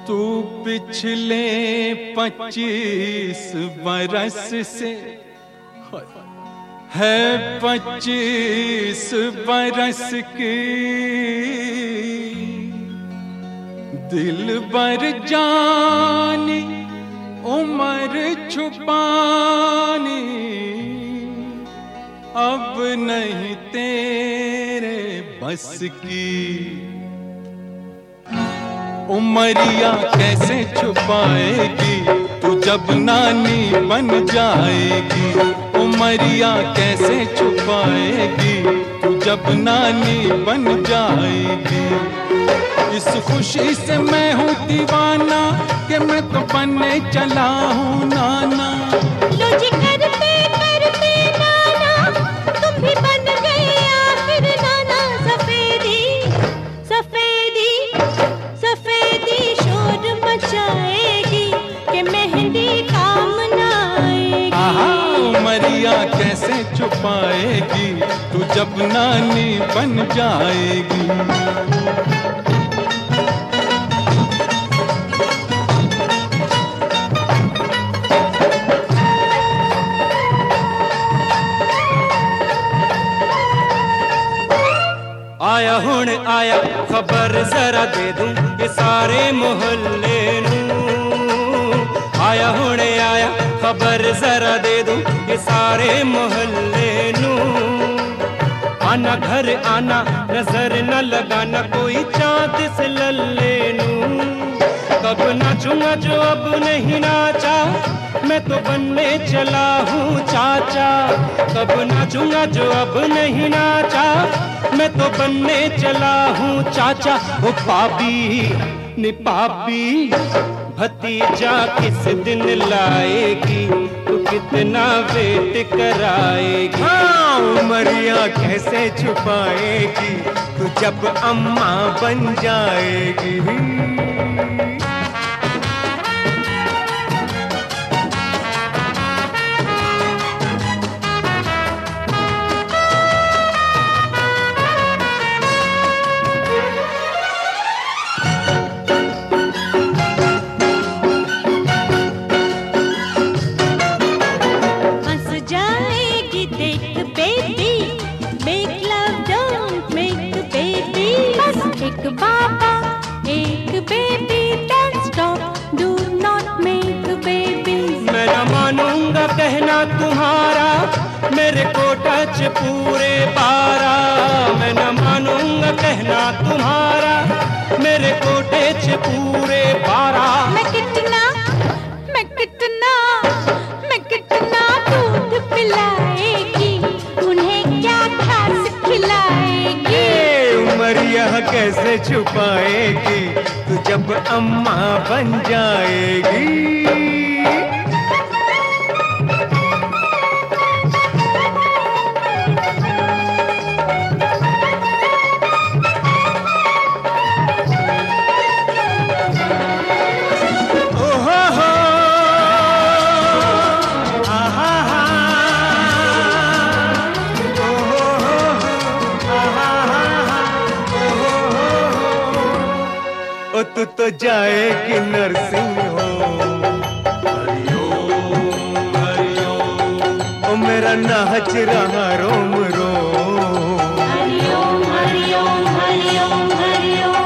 तू पिछले 25 बरस से है 25 बरस की दिल बर जानी उम्र छुपानी अब नहीं तेरे बस की। उमरिया कैसे छुपाएगी तू जब नानी बन जाएगी। उमरिया कैसे छुपाएगी तू जब नानी बन जाएगी। इस खुशी से मैं हूँ दीवाना कि मैं तो बनने चला हूँ नाना। लो जी करते करते नाना तुम भी बन गए आखिर नाना। सफेदी सफेदी सफेदी शोर मचाएगी कि मेहंदी काम न आएगी। उमरिया कैसे छुपाएगी तू जब नानी बन जाएगी। आया हुण आया खबर जरा दे दूं ये सारे मोहल्ले नूं। आया हुण आया खबर जरा दे दूं ये सारे मोहल्ले नूं। आना घर आना नजर न लगाना कोई चांद से लल्ले नूं। कब नाचूंगा जो अब नहीं नाचा मैं तो बनने चला हूँ चाचा। कब नाचूंगा जो अब नहीं नाचा मैं तो बनने चला हूँ चाचा। वो पापी निपापी भतीजा किस दिन लाएगी तू कितना वेट कराएगी। हाँ उमरिया कैसे छुपाएगी तू जब अम्मा बन जाएगी। एक बाबा एक baby don't stop do not make babies। मैं न मानूंगा कहना तुम्हारा मेरे को टच पूरे 12। मैं न मानूंगा कहना तुम्हारा मेरे को टच पूरे 12। मैं कितना दूध पिलाएगी उन्हें क्या खास खिलाएगी। उमरिया कैसे छुपाएगी तू जब अम्मा बन जाएगी। ओ तू तो जाएगी नर्सिंग होम। हरिओम हरिओम ओ मेरा नाच रहा रोम रोम। हरिओम हरिओम हरिओम हरिओम।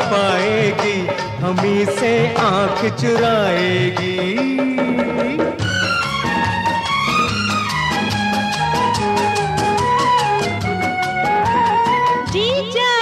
पाएगी, हमी से आंख चुराएगी। जीजा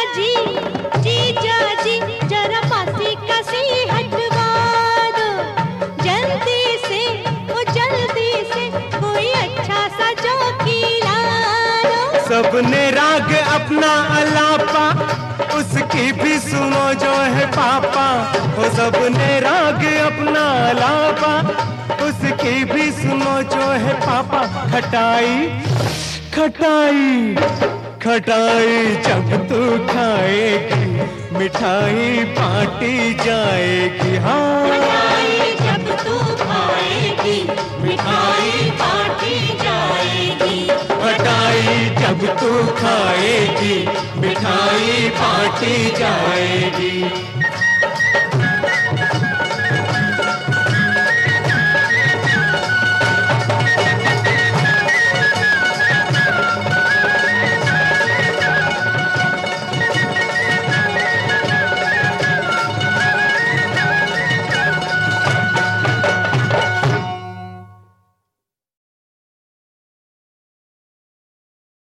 जी जरा पासी का सी हटवा दो, जल्दी से वो जल्दी से कोई अच्छा सा जोकीला दो। सबने राग अपना अलापा, उसकी भी सुनो जो है पापा। वो सबने राग अपना अलापा, उसकी भी सुनो जो है पापा। खटाई खटाई खटाई जब तू खाएगी, मिठाई बांटी जाएगी। हाँ, मिठाई जब तू खाएगी, मिठाई बांटी जाएगी। मिठाई जब तू खाएगी, मिठाई बांटी जाएगी।